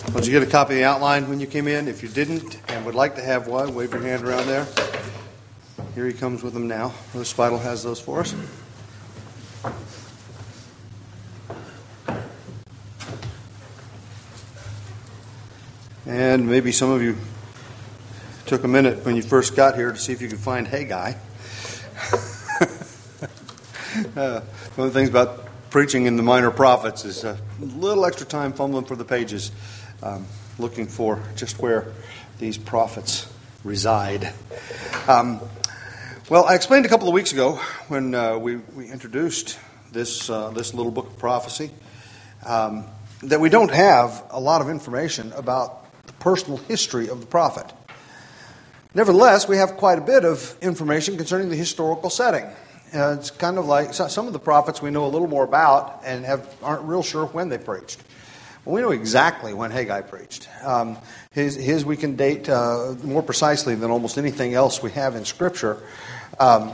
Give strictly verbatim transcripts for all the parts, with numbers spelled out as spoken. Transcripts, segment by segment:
Well, did you get a copy of the outline when you came in? If you didn't and would like to have one, wave your hand around there. Here he comes with them now. Brother Speidel has those for us. And maybe some of you took a minute when you first got here to see if you could find Haggai. uh, one of the things about preaching in the minor prophets is a little extra time fumbling for the pages, um, looking for just where these prophets reside. Um, well, I explained a couple of weeks ago when uh, we, we introduced this uh, this little book of prophecy um, that we don't have a lot of information about the personal history of the prophet. Nevertheless, we have quite a bit of information concerning the historical setting. Uh, it's kind of like some of the prophets we know a little more about and have aren't real sure when they preached. Well, we know exactly when Haggai preached. Um, his, his we can date uh, more precisely than almost anything else we have in Scripture. Um,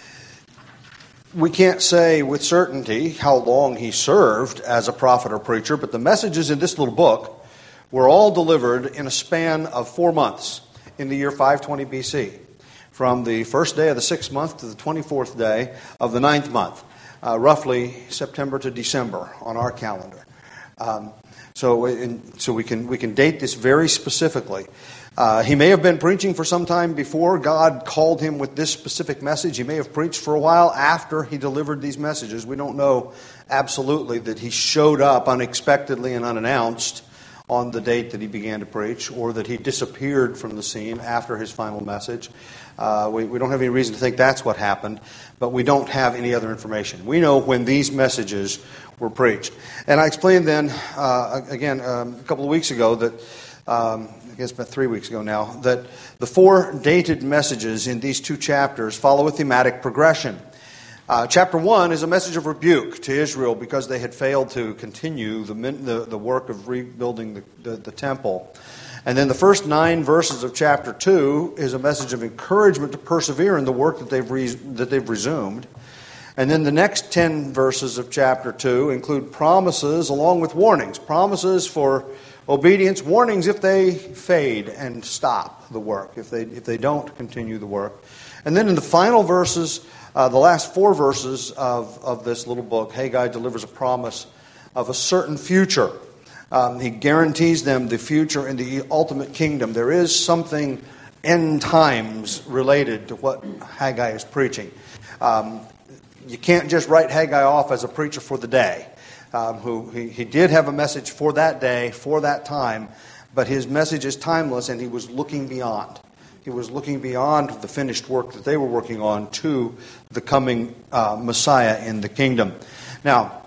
we can't say with certainty how long he served as a prophet or preacher, but the messages in this little book were all delivered in a span of four months in the year five twenty B C. From the first day of the sixth month to the twenty-fourth day of the ninth month, uh, roughly September to December on our calendar. Um, so, in, so we can we can date this very specifically. Uh, he may have been preaching for some time before God called him with this specific message. He may have preached for a while after he delivered these messages. We don't know absolutely that he showed up unexpectedly and unannounced on the date that he began to preach, or that he disappeared from the scene after his final message. Uh, we, we don't have any reason to think that's what happened, but we don't have any other information. We know when these messages were preached. And I explained then, uh, again, um, a couple of weeks ago, that, um, I guess about three weeks ago now, that the four dated messages in these two chapters follow a thematic progression. Uh, chapter one is a message of rebuke to Israel because they had failed to continue the the, the work of rebuilding the, the, the temple. And then the first nine verses of chapter two is a message of encouragement to persevere in the work that they've re, that they've resumed. And then the next ten verses of chapter two include promises along with warnings. Promises for obedience, warnings if they fade and stop the work, if they if they don't continue the work. And then in the final verses, Uh, the last four verses of, of this little book, Haggai delivers a promise of a certain future. Um, he guarantees them the future in the ultimate kingdom. There is something end times related to what Haggai is preaching. Um, you can't just write Haggai off as a preacher for the day. Um, who he, he did have a message for that day, for that time, but his message is timeless, and he was looking beyond. He was looking beyond the finished work that they were working on to the coming uh, Messiah in the kingdom. Now,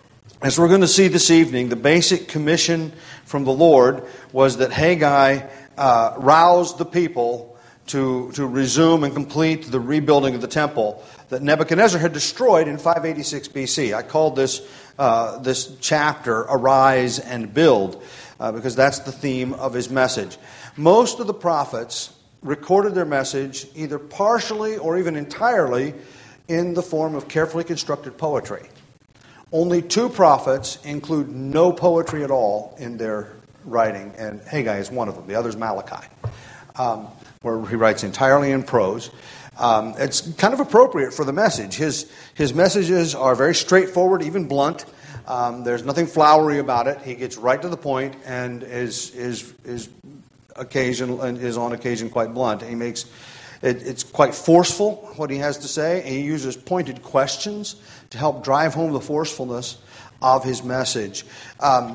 as we're going to see this evening, the basic commission from the Lord was that Haggai uh, roused the people to, to resume and complete the rebuilding of the temple that Nebuchadnezzar had destroyed in five eighty-six B C. I called this, uh, this chapter Arise and Build uh, because that's the theme of his message. Most of the prophets recorded their message either partially or even entirely in the form of carefully constructed poetry. Only two prophets include no poetry at all in their writing, and Haggai is one of them. The other is Malachi, um, where he writes entirely in prose. Um, it's kind of appropriate for the message. His his messages are very straightforward, even blunt. Um, there's nothing flowery about it. He gets right to the point and is is is occasion and is on occasion quite blunt. He makes it, it's quite forceful what he has to say. He uses pointed questions to help drive home the forcefulness of his message. Um,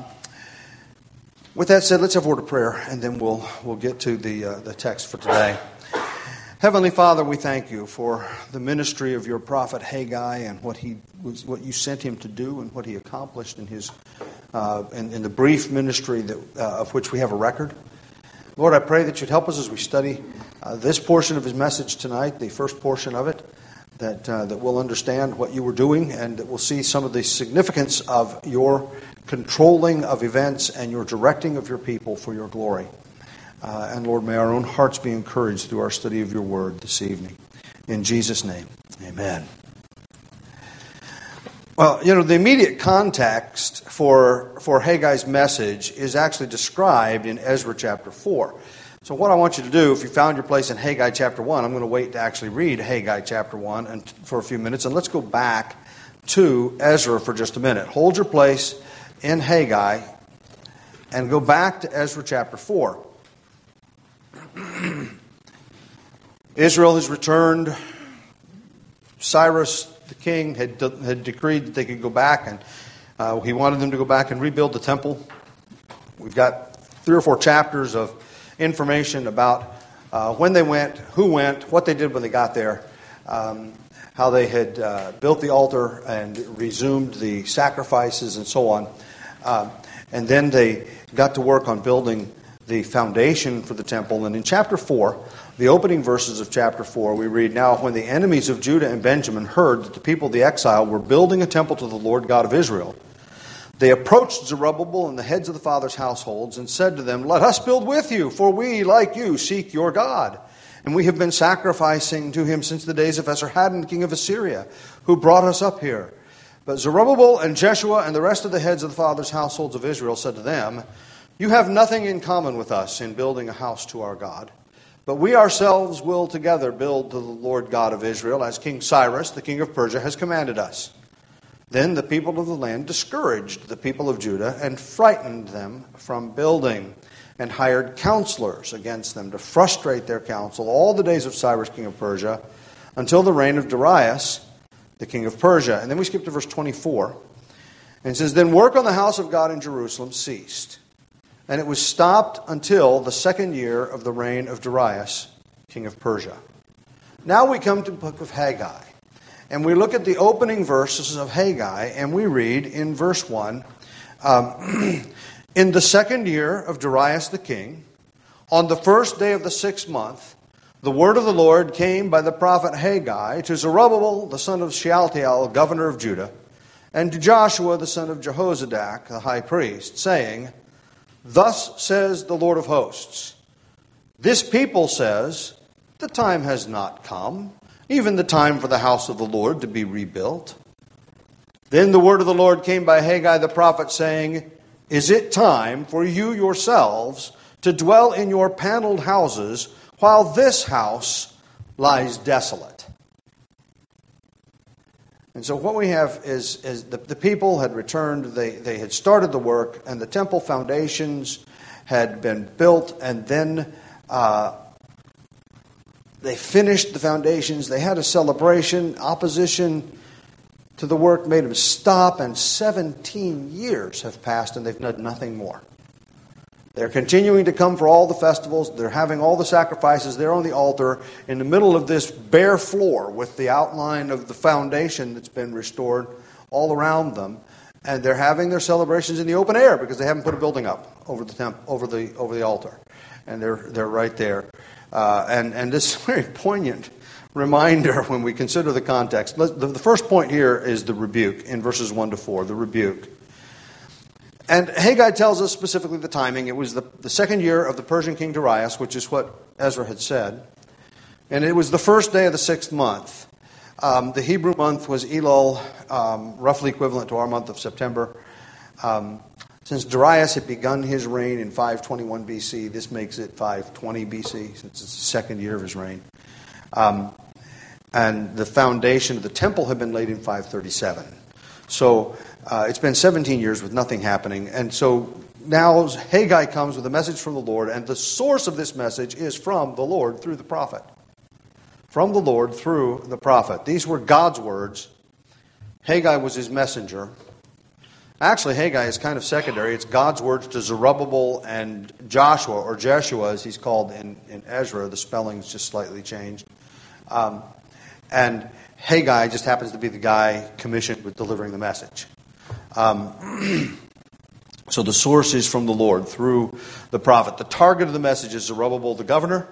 with that said, let's have a word of prayer, and then we'll we'll get to the uh, the text for today. Heavenly Father, we thank you for the ministry of your prophet Haggai and what he was, what you sent him to do, and what he accomplished in his uh, in, in the brief ministry that uh, of which we have a record. Lord, I pray that you'd help us as we study uh, this portion of his message tonight, the first portion of it, that uh, that we'll understand what you were doing, and that we'll see some of the significance of your controlling of events and your directing of your people for your glory. Uh, and Lord, may our own hearts be encouraged through our study of your word this evening. In Jesus' name, amen. Well, you know, the immediate context for, for Haggai's message is actually described in Ezra chapter four. So what I want you to do, if you found your place in Haggai chapter one, I'm going to wait to actually read Haggai chapter one and, for a few minutes, and let's go back to Ezra for just a minute. Hold your place in Haggai and go back to Ezra chapter four. Israel has returned. Cyrus, the king, had, had decreed that they could go back, and uh, he wanted them to go back and rebuild the temple. We've got three or four chapters of information about uh, when they went, who went, what they did when they got there, um, how they had uh, built the altar and resumed the sacrifices and so on. Um, and then they got to work on building the foundation for the temple. And in chapter four, the opening verses of chapter four, we read, "Now when the enemies of Judah and Benjamin heard that the people of the exile were building a temple to the Lord God of Israel, they approached Zerubbabel and the heads of the fathers' households and said to them, 'Let us build with you, for we, like you, seek your God. And we have been sacrificing to him since the days of Esarhaddon, king of Assyria, who brought us up here.' But Zerubbabel and Jeshua and the rest of the heads of the fathers' households of Israel said to them, 'You have nothing in common with us in building a house to our God. But we ourselves will together build to the Lord God of Israel, as King Cyrus, the king of Persia, has commanded us.' Then the people of the land discouraged the people of Judah and frightened them from building, and hired counselors against them to frustrate their counsel all the days of Cyrus, king of Persia, until the reign of Darius, the king of Persia." And then we skip to verse twenty-four. And it says, "Then work on the house of God in Jerusalem ceased. And it was stopped until the second year of the reign of Darius, king of Persia." Now we come to the book of Haggai. And we look at the opening verses of Haggai, and we read in verse one, um, "In the second year of Darius the king, on the first day of the sixth month, the word of the Lord came by the prophet Haggai to Zerubbabel, the son of Shealtiel, governor of Judah, and to Joshua, the son of Jehozadak, the high priest, saying, 'Thus says the Lord of hosts, this people says, the time has not come, even the time for the house of the Lord to be rebuilt.' Then the word of the Lord came by Haggai the prophet, saying, 'Is it time for you yourselves to dwell in your paneled houses while this house lies desolate?'" And so what we have is, is the, the people had returned, they, they had started the work, and the temple foundations had been built, and then uh, they finished the foundations. They had a celebration. Opposition to the work made them stop, and seventeen years have passed, and they've done nothing more. They're continuing to come for all the festivals. They're having all the sacrifices. They're on the altar in the middle of this bare floor with the outline of the foundation that's been restored all around them. And they're having their celebrations in the open air because they haven't put a building up over the temp, over the over the altar. And they're they're right there. Uh, and, and this is a very poignant reminder when we consider the context. The, the first point here is the rebuke in verses one to four, the rebuke. And Haggai tells us specifically the timing. It was the, the second year of the Persian king Darius, which is what Ezra had said. And it was the first day of the sixth month. Um, the Hebrew month was Elul, um, roughly equivalent to our month of September. Um, since Darius had begun his reign in five twenty-one B C, this makes it five twenty B C, since it's the second year of his reign. Um, and the foundation of the temple had been laid in five thirty-seven. So uh, it's been seventeen years with nothing happening. And so now Haggai comes with a message from the Lord, and the source of this message is from the Lord through the prophet. From the Lord through the prophet. These were God's words. Haggai was his messenger. Actually, Haggai is kind of secondary. It's God's words to Zerubbabel and Joshua, or Jeshua as he's called in, in Ezra. The spelling's just slightly changed. Um, and Haggai just happens to be the guy commissioned with delivering the message. Um, so the source is from the Lord through the prophet. The target of the message is Zerubbabel, the governor.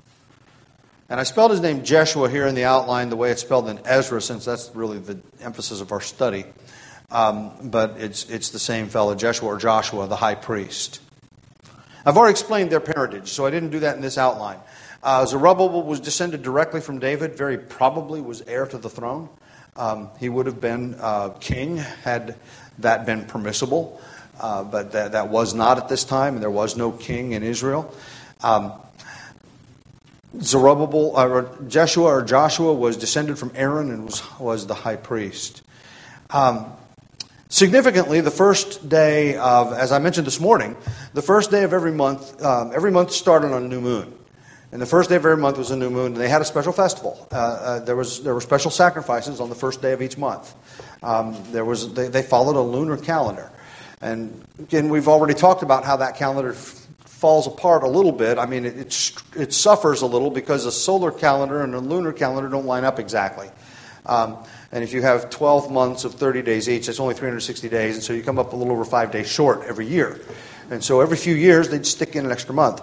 And I spelled his name Jeshua here in the outline the way it's spelled in Ezra, since that's really the emphasis of our study. Um, but it's it's the same fellow, Jeshua or Joshua, the high priest. I've already explained their parentage, so I didn't do that in this outline. Uh, Zerubbabel was descended directly from David, very probably was heir to the throne. Um, he would have been uh, king had that been permissible, uh, but that, that was not at this time, and there was no king in Israel. Um, Zerubbabel, or Jeshua, or Joshua was descended from Aaron and was, was the high priest. Um, significantly, the first day of, as I mentioned this morning, the first day of every month, um, every month started on a new moon. And the first day of every month was a new moon, and they had a special festival. Uh, uh, there was there were special sacrifices on the first day of each month. Um, there was they, they followed a lunar calendar, and again we've already talked about how that calendar f- falls apart a little bit. I mean, it, it it suffers a little because a solar calendar and a lunar calendar don't line up exactly. Um, and if you have twelve months of thirty days each, that's only three hundred sixty days, and so you come up a little over five days short every year. And so every few years they'd stick in an extra month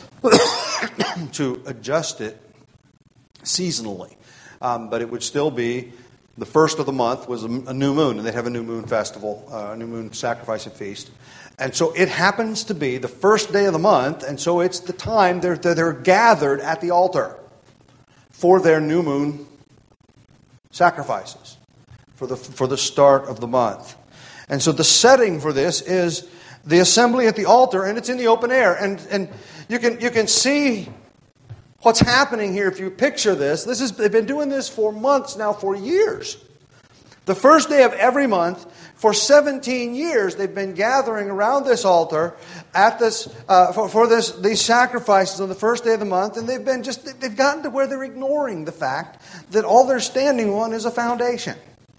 to adjust it seasonally. Um, but it would still be the first of the month was a, a new moon, and they'd have a new moon festival, uh, a new moon sacrifice and feast. And so it happens to be the first day of the month, and so it's the time they're, they're, they're gathered at the altar for their new moon sacrifices, for the, for the start of the month. And so the setting for this is the assembly at the altar, and it's in the open air. And and you can you can see what's happening here if you picture this. This is they've been doing this for months now, for years. The first day of every month, for seventeen years, they've been gathering around this altar at this uh, for, for this these sacrifices on the first day of the month, and they've been just they've gotten to where they're ignoring the fact that all they're standing on is a foundation.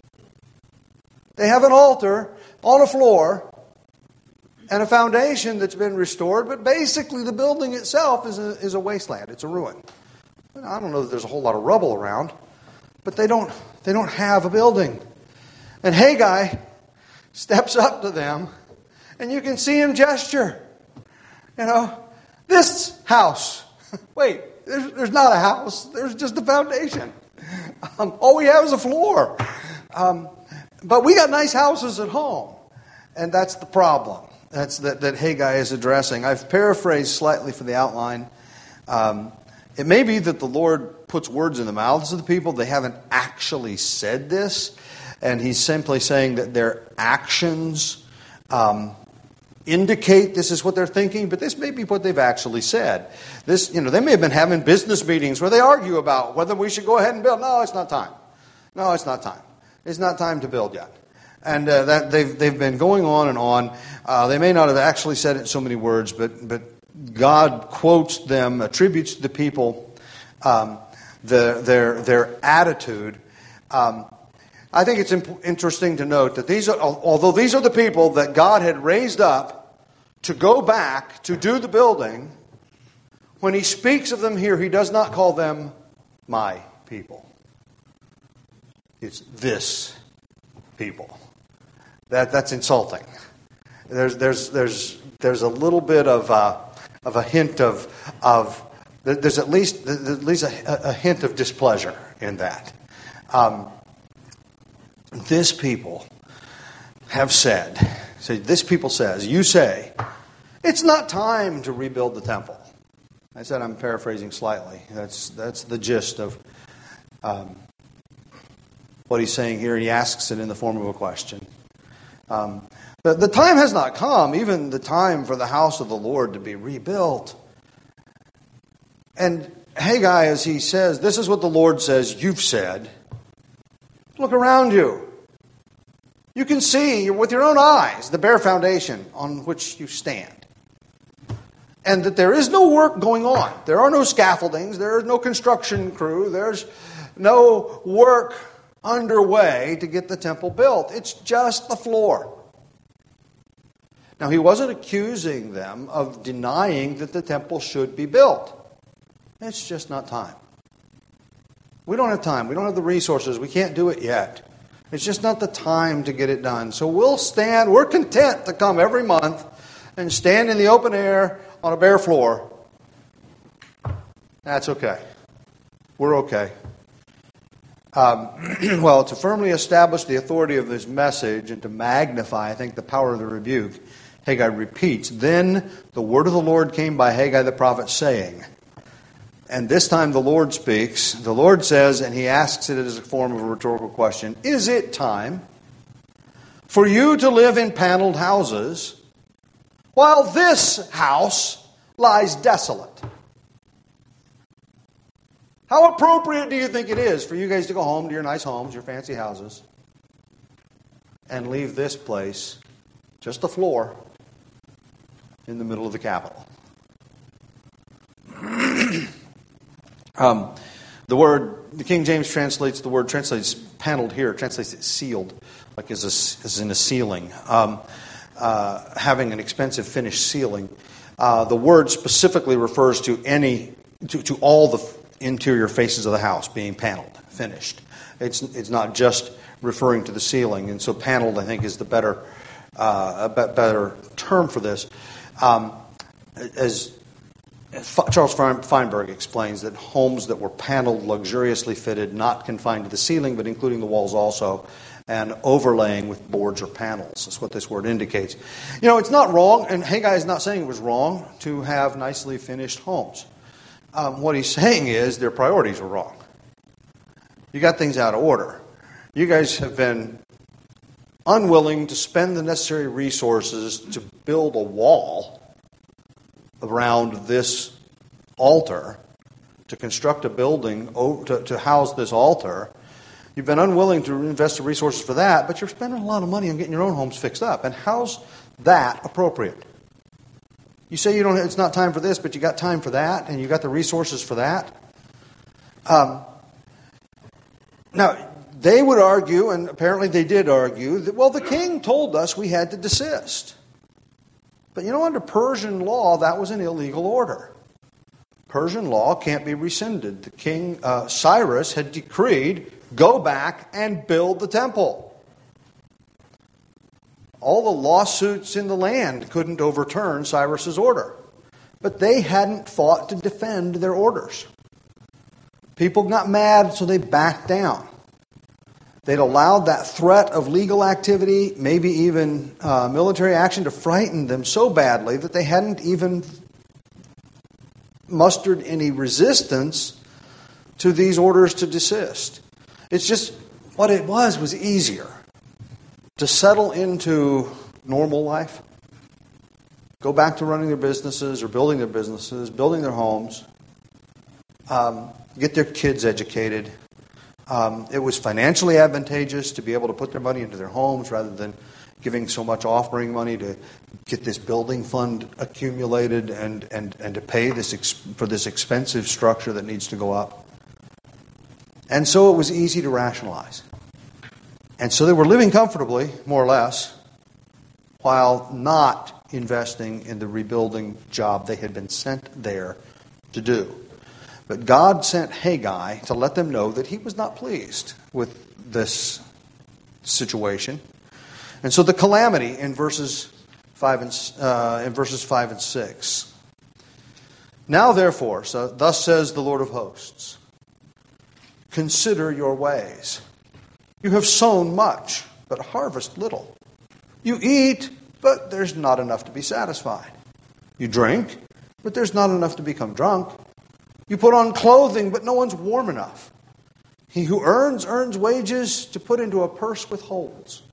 They have an altar on a floor and a foundation that's been restored, but basically the building itself is a, is a wasteland. It's a ruin. I don't know that there's a whole lot of rubble around, but they don't they don't have a building. And Haggai steps up to them, and you can see him gesture. You know, this house. Wait, there's, there's not a house. There's just a foundation. Um, all we have is a floor. Um, but we got nice houses at home, and that's the problem. That's that, that Haggai is addressing. I've paraphrased slightly for the outline. Um, it may be that the Lord puts words in the mouths of the people. They haven't actually said this. And he's simply saying that their actions um, indicate this is what they're thinking, but this may be what they've actually said. This, you know, they may have been having business meetings where they argue about whether we should go ahead and build. No, it's not time. No, it's not time. It's not time to build yet. And uh, that they've they've been going on and on. Uh, they may not have actually said it in so many words, but but God quotes them, attributes to the people um, the, their their attitude. Um, I think it's imp- interesting to note that these are, although these are the people that God had raised up to go back to do the building, when He speaks of them here, He does not call them my people. It's this people. That that's insulting. There's there's there's there's a little bit of uh, of a hint of of there's at least there's at least a, a hint of displeasure in that. Um, this people have said. So this people says, you say, it's not time to rebuild the temple. I said I'm paraphrasing slightly. That's that's the gist of um, what he's saying here. He asks it in the form of a question. Um, the, the time has not come, even the time for the house of the Lord to be rebuilt. And Haggai, as he says, this is what the Lord says, you've said. Look around you. You can see with your own eyes the bare foundation on which you stand. And that there is no work going on. There are no scaffoldings. There is no construction crew. There's no work underway to get the temple built. It's just the floor. Now, he wasn't accusing them of denying that the temple should be built. It's just not time. We don't have time. We don't have the resources. We can't do it yet. It's just not the time to get it done. So we'll stand, we're content to come every month and stand in the open air on a bare floor. That's okay. We're okay. Um, well, to firmly establish the authority of his message and to magnify, I think, the power of the rebuke, Haggai repeats, then the word of the Lord came by Haggai the prophet saying, And this time the Lord speaks. The Lord says, and he asks it as a form of a rhetorical question, is it time for you to live in paneled houses while this house lies desolate? How appropriate do you think it is for you guys to go home to your nice homes, your fancy houses, and leave this place, just the floor, in the middle of the Capitol? um, the word, the King James translates the word, translates paneled here, translates it sealed, like as, a, as in a ceiling. Um, uh, having an expensive finished ceiling. Uh, the word specifically refers to any, to, to all the interior faces of the house being paneled, finished. It's it's not just referring to the ceiling, and so paneled, I think, is the better uh, a better term for this. Um, as, as Charles Feinberg explains, that homes that were paneled, luxuriously fitted, not confined to the ceiling, but including the walls also, and overlaying with boards or panels. That's what this word indicates. You know, it's not wrong, and Haggai is not saying it was wrong to have nicely finished homes. Um, what he's saying is their priorities were wrong. You got things out of order. You guys have been unwilling to spend the necessary resources to build a wall around this altar, to construct a building to, to house this altar. You've been unwilling to invest the resources for that, but you're spending a lot of money on getting your own homes fixed up. And how's that appropriate? You say you don't. It's not time for this, but you got time for that, and you got the resources for that. Um, now, they would argue, and apparently they did argue, that, well, the king told us we had to desist. But you know, under Persian law, that was an illegal order. Persian law can't be rescinded. The king, uh, Cyrus, had decreed, go back and build the temple. All the lawsuits in the land couldn't overturn Cyrus's order. But they hadn't fought to defend their orders. People got mad, so they backed down. They'd allowed that threat of legal activity, maybe even uh, military action, to frighten them so badly that they hadn't even mustered any resistance to these orders to desist. It's just, what it was was easier to settle into normal life, go back to running their businesses or building their businesses, building their homes, um, get their kids educated. Um, it was financially advantageous to be able to put their money into their homes rather than giving so much offering money to get this building fund accumulated and, and, and to pay this ex- for this expensive structure that needs to go up. And so it was easy to rationalize. And so they were living comfortably, more or less, while not investing in the rebuilding job they had been sent there to do. But God sent Haggai to let them know that he was not pleased with this situation. And so the calamity in verses five and uh, in verses five and six. Now therefore, so thus says the Lord of hosts, consider your ways. You have sown much, but harvest little. You eat, but there's not enough to be satisfied. You drink, but there's not enough to become drunk. You put on clothing, but no one's warm enough. He who earns, earns wages to put into a purse with holes.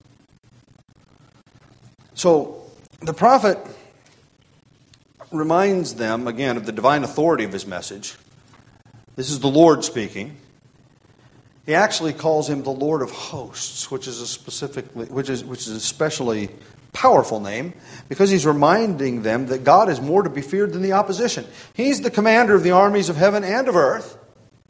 So the prophet reminds them, again, of the divine authority of his message. This is the Lord speaking. He actually calls him the Lord of hosts, which is a specifically, which is which is a especially powerful name, because he's reminding them that God is more to be feared than the opposition. He's the commander of the armies of heaven and of earth.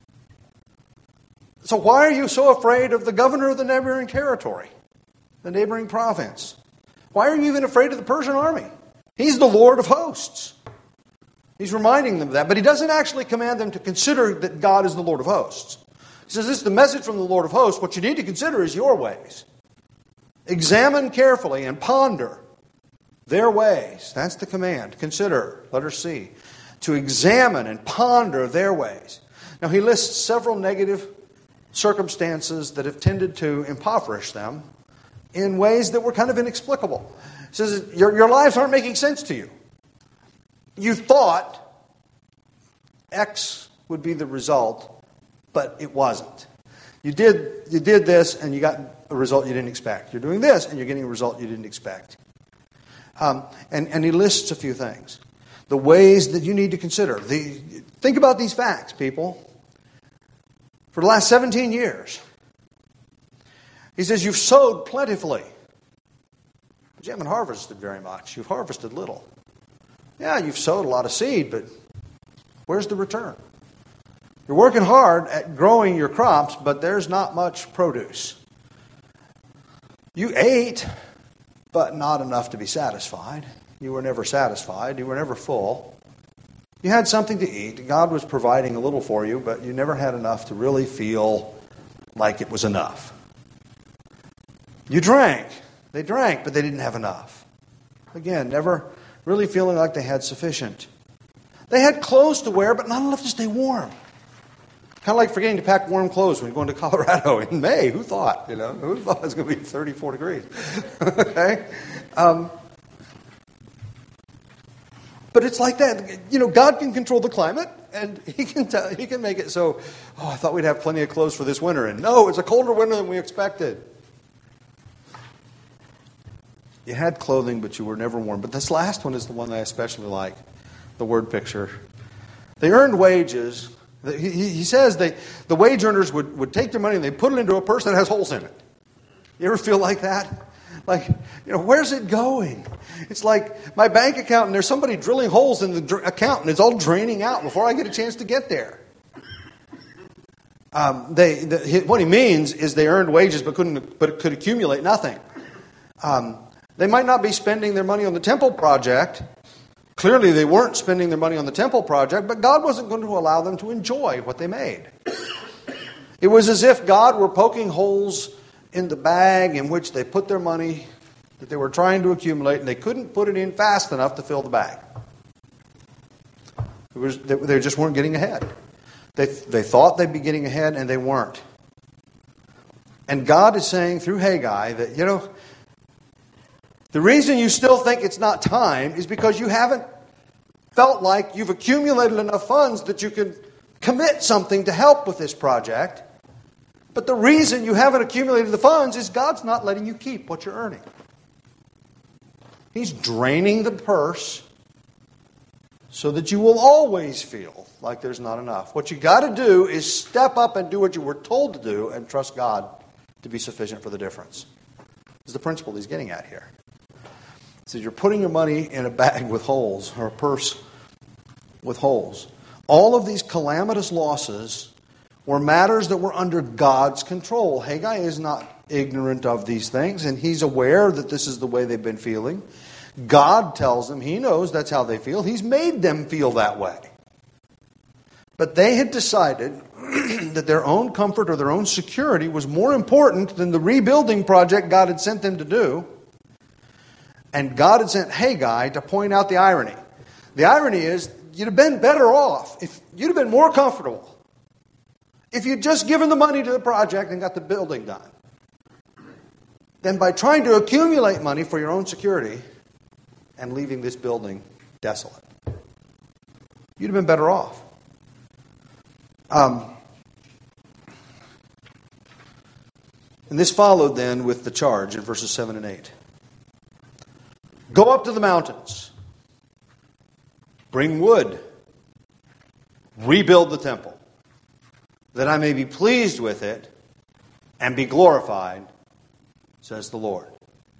So why are you so afraid of the governor of the neighboring territory, the neighboring province? Why are you even afraid of the Persian army? He's the Lord of hosts. He's reminding them of that, but he doesn't actually command them to consider that God is the Lord of hosts. He says, this is the message from the Lord of hosts. What you need to consider is your ways. Examine carefully and ponder their ways. That's the command. Consider, letter C. To examine and ponder their ways. Now he lists several negative circumstances that have tended to impoverish them in ways that were kind of inexplicable. He says, your, your lives aren't making sense to you. You thought X would be the result, but it wasn't. You did, you did this and you got a result you didn't expect. You're doing this and you're getting a result you didn't expect. Um, and, and he lists a few things. The ways that you need to consider. The, think about these facts, people. For the last seventeen years, he says you've sowed plentifully, but you haven't harvested very much. You've harvested little. Yeah, you've sowed a lot of seed, but where's the return? You're working hard at growing your crops, but there's not much produce. You ate, but not enough to be satisfied. You were never satisfied. You were never full. You had something to eat. God was providing a little for you, but you never had enough to really feel like it was enough. You drank. They drank, but they didn't have enough. Again, never really feeling like they had sufficient. They had clothes to wear, but not enough to stay warm. Kind of like forgetting to pack warm clothes when you're going to Colorado in May. Who thought? You know, who thought it was going to be thirty-four degrees? Okay? Um, but it's like that. You know, God can control the climate, and He can tell, He can make it so, oh, I thought we'd have plenty of clothes for this winter. And no, it's a colder winter than we expected. You had clothing, but you were never warm. But this last one is the one that I especially like, the word picture. They earned wages. He, he says they, the wage earners would, would take their money and they put it into a purse that has holes in it. You ever feel like that? Like, you know, where's it going? It's like my bank account and there's somebody drilling holes in the dr- account and it's all draining out before I get a chance to get there. Um, they, the, what he means is they earned wages but couldn't, but could accumulate nothing. Um, they might not be spending their money on the temple project. Clearly, they weren't spending their money on the temple project, but God wasn't going to allow them to enjoy what they made. It was as if God were poking holes in the bag in which they put their money that they were trying to accumulate, and they couldn't put it in fast enough to fill the bag. It was, they, they just weren't getting ahead. They, they thought they'd be getting ahead, and they weren't. And God is saying through Haggai that, you know, the reason you still think it's not time is because you haven't felt like you've accumulated enough funds that you can commit something to help with this project. But the reason you haven't accumulated the funds is God's not letting you keep what you're earning. He's draining the purse so that you will always feel like there's not enough. What you got to do is step up and do what you were told to do and trust God to be sufficient for the difference. This is the principle he's getting at here. So you're putting your money in a bag with holes, or a purse with holes. All of these calamitous losses were matters that were under God's control. Haggai is not ignorant of these things, and he's aware that this is the way they've been feeling. God tells them, he knows that's how they feel. He's made them feel that way. But they had decided that their own comfort or their own security was more important than the rebuilding project God had sent them to do. And God had sent Haggai to point out the irony. The irony is, you'd have been better off, if you'd have been more comfortable, if you'd just given the money to the project and got the building done, than by trying to accumulate money for your own security and leaving this building desolate. You'd have been better off. Um, and this followed then with the charge in verses seven and eight. Go up to the mountains. Bring wood. Rebuild the temple, that I may be pleased with it and be glorified, says the Lord.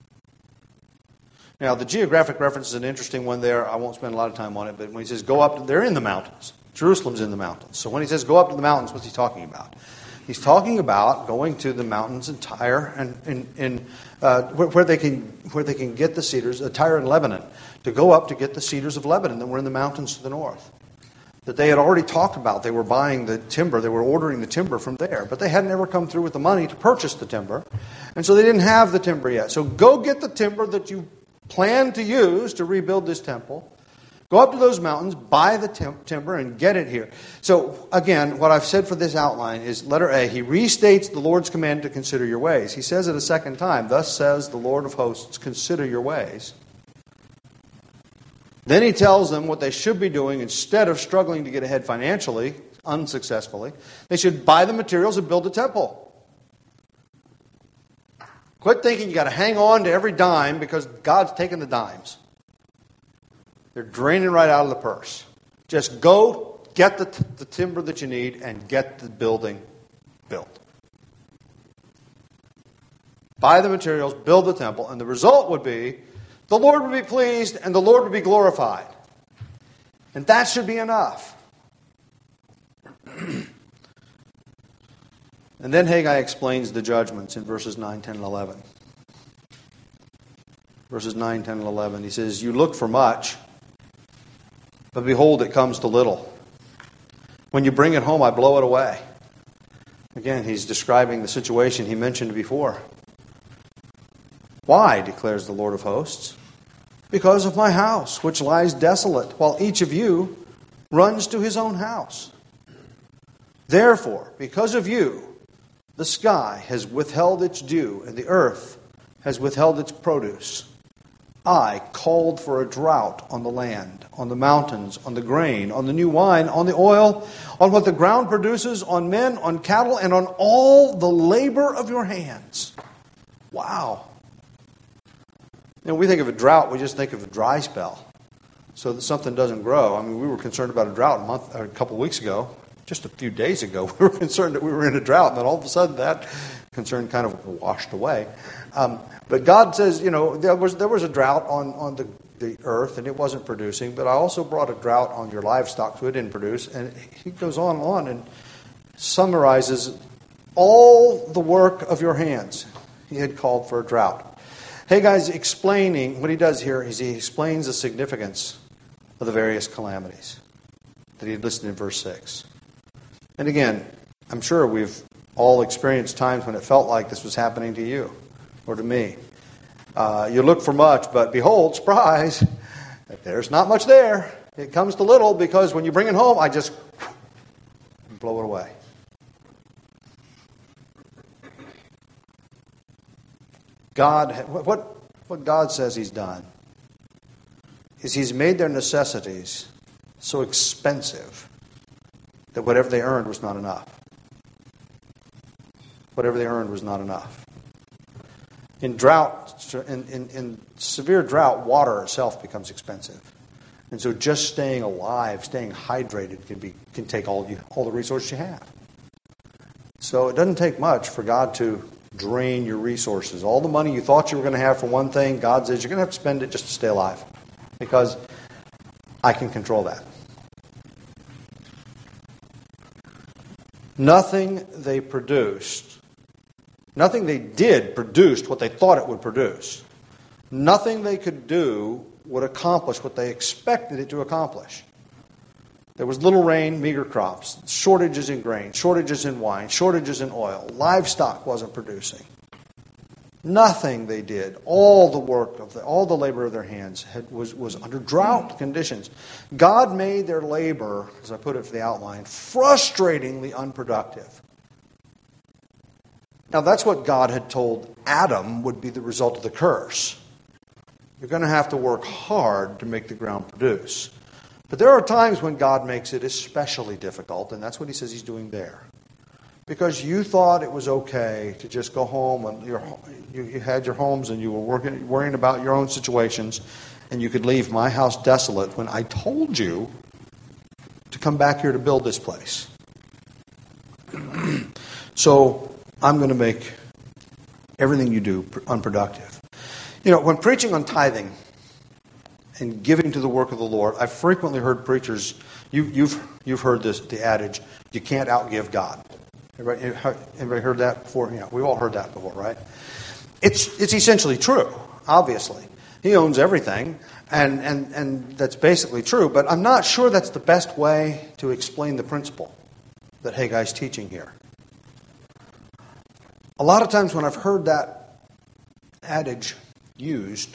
Now, the geographic reference is an interesting one there. I won't spend a lot of time on it, but when he says go up, they're in the mountains. Jerusalem's in the mountains. So when he says go up to the mountains, what's he talking about? He's talking about going to the mountains in Tyre and in, in uh, where, where they can where they can get the cedars, uh, Tyre and Lebanon, to go up to get the cedars of Lebanon that were in the mountains to the north. That they had already talked about. They were buying the timber, they were ordering the timber from there, but they hadn't ever come through with the money to purchase the timber, and so they didn't have the timber yet. So go get the timber that you plan to use to rebuild this temple. Go up to those mountains, buy the tim- timber, and get it here. So, again, what I've said for this outline is, letter A, he restates the Lord's command to consider your ways. He says it a second time, thus says the Lord of hosts, consider your ways. Then he tells them what they should be doing instead of struggling to get ahead financially. unsuccessfully. They should buy the materials and build a temple. Quit thinking you got to hang on to every dime because God's taking the dimes. They're draining right out of the purse. Just go get the, t- the timber that you need and get the building built. Buy the materials, build the temple, and the result would be the Lord would be pleased and the Lord would be glorified. And that should be enough. And then Haggai explains the judgments in verses nine, ten, and eleven. Verses nine, ten, and eleven. He says, you look for much, but behold, it comes to little. When you bring it home, I blow it away. Again, he's describing the situation he mentioned before. Why, declares the Lord of hosts? Because of my house, which lies desolate, while each of you runs to his own house. Therefore, because of you, the sky has withheld its dew, and the earth has withheld its produce. I called for a drought on the land, on the mountains, on the grain, on the new wine, on the oil, on what the ground produces, on men, on cattle, and on all the labor of your hands. Wow. You know, we think of a drought, we just think of a dry spell, so that something doesn't grow. I mean, we were concerned about a drought a month, or a couple of weeks ago. Just a few days ago, we were concerned that we were in a drought, and then all of a sudden that concern kind of washed away. Um, but God says, you know, there was there was a drought on, on the, the earth, and it wasn't producing, but I also brought a drought on your livestock, so it didn't produce. And he goes on and on and summarizes all the work of your hands. He had called for a drought. Haggai's explaining, what he does here is he explains the significance of the various calamities that he had listed in verse six. And again, I'm sure we've all experienced times when it felt like this was happening to you or to me. Uh, you look for much, but behold, surprise, there's not much there. It comes to little because when you bring it home, I just blow it away. God, what, what God says He's done is He's made their necessities so expensive that whatever they earned was not enough. Whatever they earned was not enough. In drought, in, in, in severe drought, water itself becomes expensive. And so just staying alive, staying hydrated can be can take all you all the resources you have. So it doesn't take much for God to drain your resources. All the money you thought you were going to have for one thing, God says you're going to have to spend it just to stay alive. Because I can control that. Nothing they produced, nothing they did produced what they thought it would produce. Nothing they could do would accomplish what they expected it to accomplish. There was little rain, meager crops, shortages in grain, shortages in wine, shortages in oil. Livestock wasn't producing. Nothing they did, all the work of the, all the labor of their hands had, was, was under drought conditions. God made their labor, as I put it for the outline, frustratingly unproductive. Now that's what God had told Adam would be the result of the curse. You're going to have to work hard to make the ground produce. But there are times when God makes it especially difficult, and that's what He says He's doing there. Because you thought it was okay to just go home and your, you, you had your homes and you were working, worrying about your own situations, and you could leave my house desolate when I told you to come back here to build this place. So I'm going to make everything you do unproductive. You know, when preaching on tithing and giving to the work of the Lord, I've frequently heard preachers, you, you've you've heard this, the adage, you can't outgive God. Everybody, everybody heard that before? Yeah, we've all heard that before, right? It's it's essentially true, obviously. He owns everything, and, and, and that's basically true, but I'm not sure that's the best way to explain the principle that Haggai's teaching here. A lot of times when I've heard that adage used,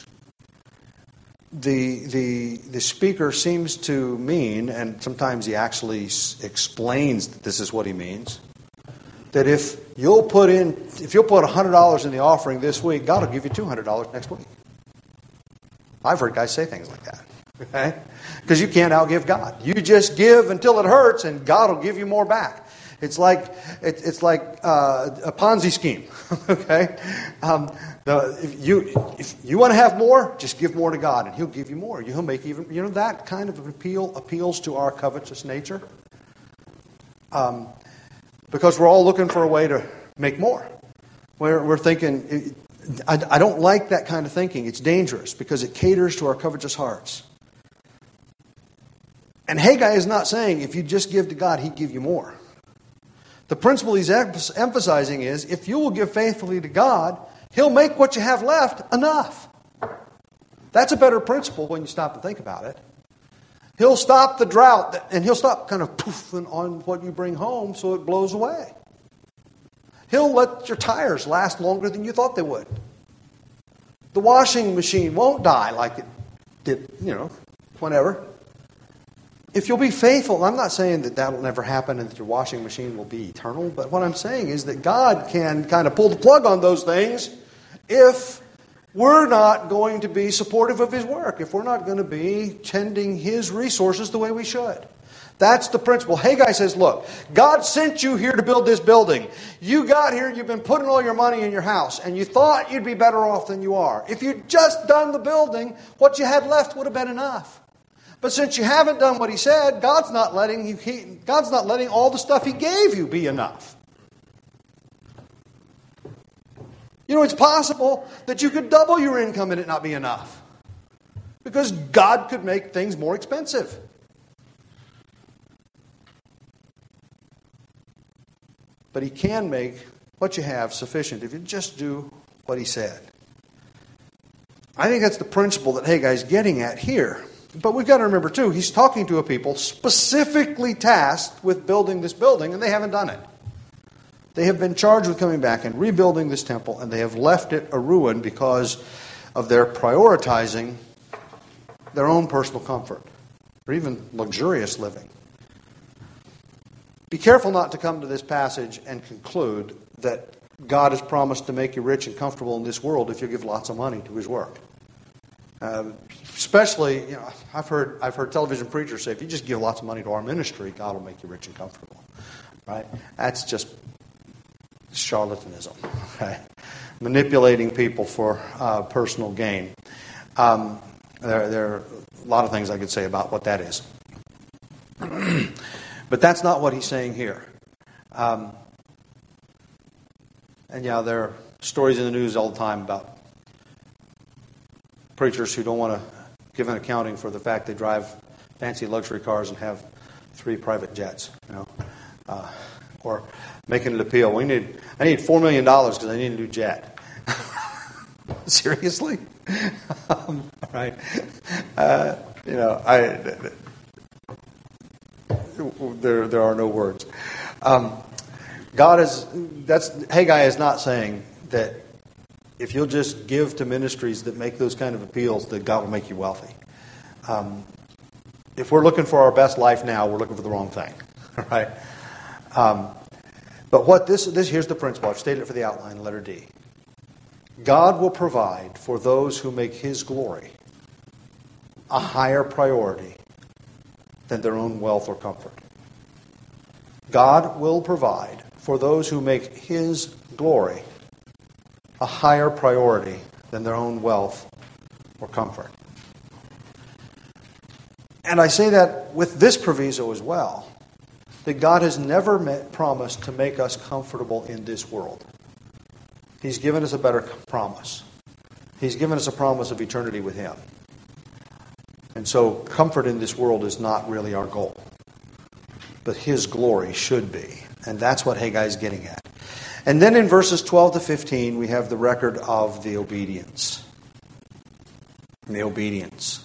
the the the speaker seems to mean, and sometimes he actually s- explains that this is what he means, that if you'll put in, if you'll put one hundred dollars in the offering this week, God will give you two hundred dollars next week. I've heard guys say things like that. Okay? Because you can't outgive God. You just give until it hurts, and God will give you more back. It's like it, it's like uh, a Ponzi scheme. Okay, um, the, if you if you want to have more, just give more to God, and He'll give you more. He'll make even you know that kind of appeal appeals to our covetous nature. Um, because we're all looking for a way to make more. We're we're thinking. I, I don't like that kind of thinking. It's dangerous because it caters to our covetous hearts. And Haggai is not saying if you just give to God, He'd give you more. The principle he's emphasizing is if you will give faithfully to God, He'll make what you have left enough. That's a better principle when you stop and think about it. He'll stop the drought and He'll stop kind of poofing on what you bring home so it blows away. He'll let your tires last longer than you thought they would. The washing machine won't die like it did, you know, whenever. If you'll be faithful, I'm not saying that that will never happen and that your washing machine will be eternal, but what I'm saying is that God can kind of pull the plug on those things if we're not going to be supportive of His work, if we're not going to be tending His resources the way we should. That's the principle. Haggai says, look, God sent you here to build this building. You got here, you've been putting all your money in your house, and you thought you'd be better off than you are. If you'd just done the building, what you had left would have been enough. But since you haven't done what He said, God's not letting you, he, God's not letting all the stuff He gave you be enough. You know, it's possible that you could double your income and it not be enough. Because God could make things more expensive. But He can make what you have sufficient if you just do what He said. I think that's the principle that Haggai is getting at here. But we've got to remember, too, he's talking to a people specifically tasked with building this building, and they haven't done it. They have been charged with coming back and rebuilding this temple, and they have left it a ruin because of their prioritizing their own personal comfort, or even luxurious living. Be careful not to come to this passage and conclude that God has promised to make you rich and comfortable in this world if you give lots of money to His work. Uh, especially, you know, I've heard I've heard television preachers say, if you just give lots of money to our ministry, God will make you rich and comfortable. Right? That's just charlatanism. Okay? Manipulating people for uh, personal gain. Um, there, there are a lot of things I could say about what that is. But that's not what he's saying here. Um, and yeah, there are stories in the news all the time about preachers who don't want to give an accounting for the fact they drive fancy luxury cars and have three private jets, you know, uh, or making an appeal. We need, I need four million dollars because I need a new jet. Seriously, um, right? Uh, you know, I there there are no words. Um, God is that's Haggai is not saying that. If you'll just give to ministries that make those kind of appeals, that God will make you wealthy. Um, if we're looking for our best life now, we're looking for the wrong thing, right? Um, but what this this here's the principle. I've stated it for the outline, letter D. God will provide for those who make His glory a higher priority than their own wealth or comfort. God will provide for those who make His glory a higher priority than their own wealth or comfort. And I say that with this proviso as well, that God has never met, promised to make us comfortable in this world. He's given us a better promise. He's given us a promise of eternity with Him. And so comfort in this world is not really our goal. But His glory should be. And that's what Haggai is getting at. And then in verses twelve to fifteen, we have the record of the obedience. The obedience.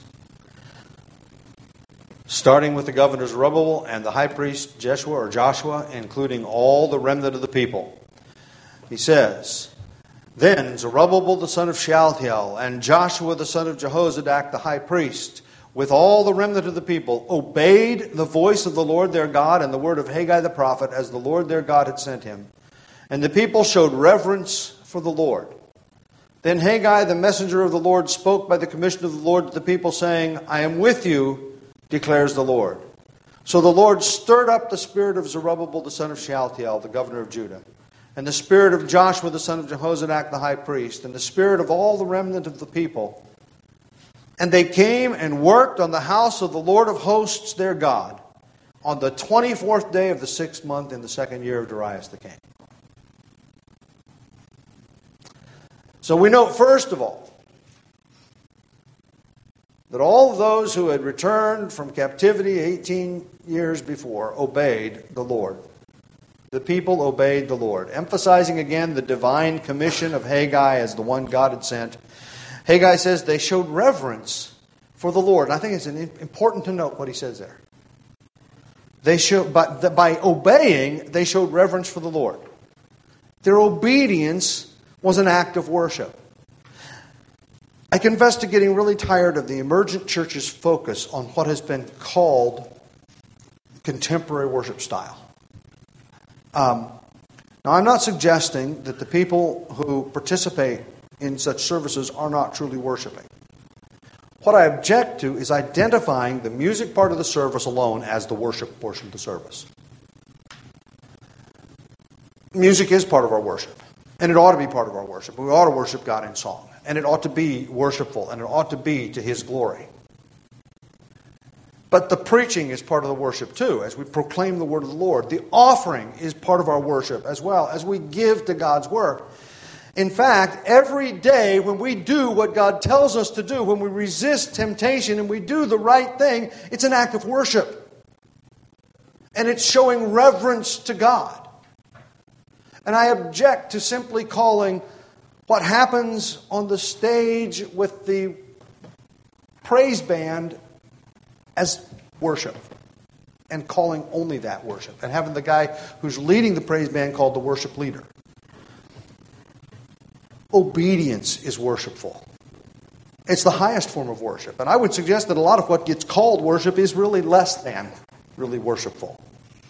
Starting with the governor Zerubbabel and the high priest Jeshua or Joshua, including all the remnant of the people. He says, Then Zerubbabel the son of Shealtiel and Joshua the son of Jehozadak the high priest, with all the remnant of the people, obeyed the voice of the Lord their God and the word of Haggai the prophet, as the Lord their God had sent him. And the people showed reverence for the Lord. Then Haggai, the messenger of the Lord, spoke by the commission of the Lord to the people, saying, I am with you, declares the Lord. So the Lord stirred up the spirit of Zerubbabel, the son of Shealtiel, the governor of Judah, and the spirit of Joshua, the son of Jehozadak, the high priest, and the spirit of all the remnant of the people. And they came and worked on the house of the Lord of hosts, their God, on the twenty-fourth day of the sixth month in the second year of Darius the king. So we note, first of all, that all of those who had returned from captivity eighteen years before obeyed the Lord. The people obeyed the Lord. Emphasizing again the divine commission of Haggai as the one God had sent. Haggai says they showed reverence for the Lord. And I think it's important to note what he says there. They showed, but by obeying, they showed reverence for the Lord. Their obedience was an act of worship. I confess to getting really tired of the emergent church's focus on what has been called contemporary worship style. Um, now, I'm not suggesting that the people who participate in such services are not truly worshiping. What I object to is identifying the music part of the service alone as the worship portion of the service. Music is part of our worship, and it ought to be part of our worship. We ought to worship God in song, and it ought to be worshipful, and it ought to be to His glory. But the preaching is part of the worship too, as we proclaim the word of the Lord. The offering is part of our worship as well, as we give to God's work. In fact, every day when we do what God tells us to do, when we resist temptation and we do the right thing, it's an act of worship. And it's showing reverence to God. And I object to simply calling what happens on the stage with the praise band as worship, and calling only that worship, and having the guy who's leading the praise band called the worship leader. Obedience is worshipful. It's the highest form of worship. And I would suggest that a lot of what gets called worship is really less than really worshipful.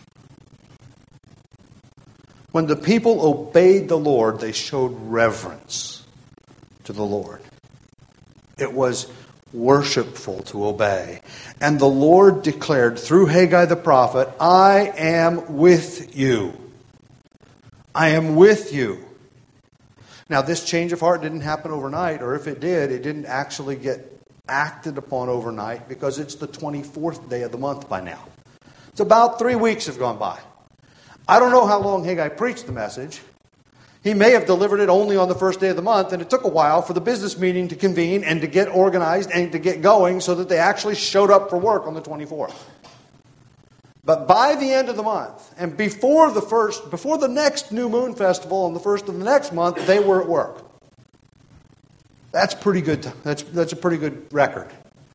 When the people obeyed the Lord, they showed reverence to the Lord. It was worshipful to obey. And the Lord declared through Haggai the prophet, I am with you. I am with you. Now, this change of heart didn't happen overnight, or if it did, it didn't actually get acted upon overnight because it's the twenty-fourth day of the month by now. It's about three weeks have gone by. I don't know how long Haggai preached the message. He may have delivered it only on the first day of the month, and it took a while for the business meeting to convene and to get organized and to get going so that they actually showed up for work on the twenty-fourth. But by the end of the month, and before the first, before the next New Moon Festival on the first of the next month, they were at work. That's pretty good. That's that's a pretty good record.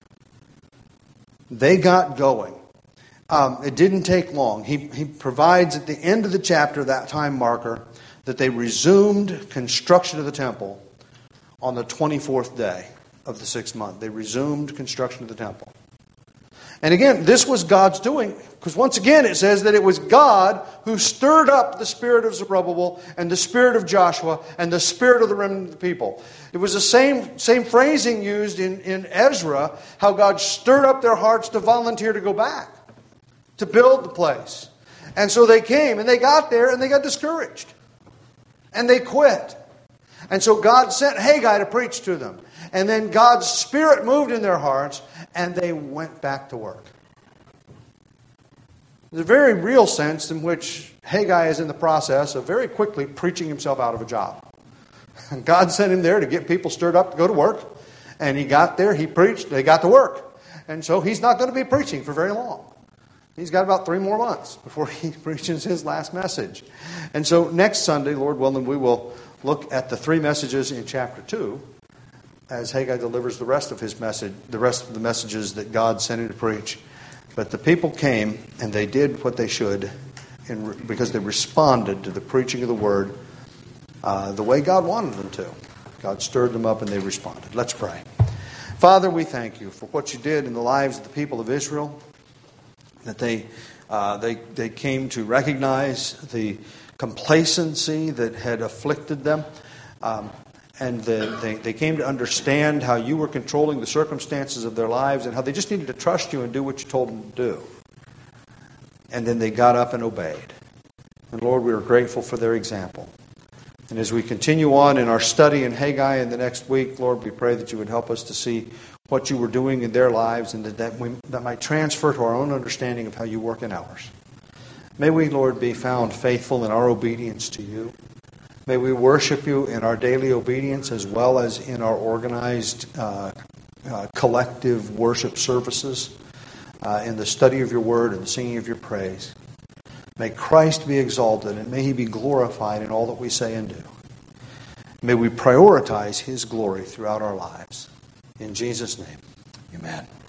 They got going. Um, it didn't take long. He he provides at the end of the chapter that time marker that they resumed construction of the temple on the twenty-fourth day of the sixth month. They resumed construction of the temple. And again, this was God's doing, because once again it says that it was God who stirred up the spirit of Zerubbabel and the spirit of Joshua and the spirit of the remnant of the people. It was the same, same phrasing used in, in Ezra, how God stirred up their hearts to volunteer to go back, to build the place. And so they came and they got there and they got discouraged. And they quit. And so God sent Haggai to preach to them. And then God's Spirit moved in their hearts and they went back to work. There's a very real sense in which Haggai is in the process of very quickly preaching himself out of a job. And God sent him there to get people stirred up to go to work. And he got there, he preached, they got to work. And so he's not going to be preaching for very long. He's got about three more months before he preaches his last message. And so next Sunday, Lord willing, we will look at the three messages in chapter two as Haggai delivers the rest of his message, the rest of the messages that God sent him to preach. But the people came and they did what they should in, because they responded to the preaching of the word uh, the way God wanted them to. God stirred them up and they responded. Let's pray. Father, we thank you for what you did in the lives of the people of Israel. That they, uh, they they came to recognize the complacency that had afflicted them. Um, and the, they, they came to understand how you were controlling the circumstances of their lives and how they just needed to trust you and do what you told them to do. And then they got up and obeyed. And Lord, we are grateful for their example. And as we continue on in our study in Haggai in the next week, Lord, we pray that you would help us to see what you were doing in their lives and that that, we, that might transfer to our own understanding of how you work in ours. May we, Lord, be found faithful in our obedience to you. May we worship you in our daily obedience as well as in our organized uh, uh, collective worship services, uh, in the study of your word and the singing of your praise. May Christ be exalted and may he be glorified in all that we say and do. May we prioritize his glory throughout our lives. In Jesus' name, amen.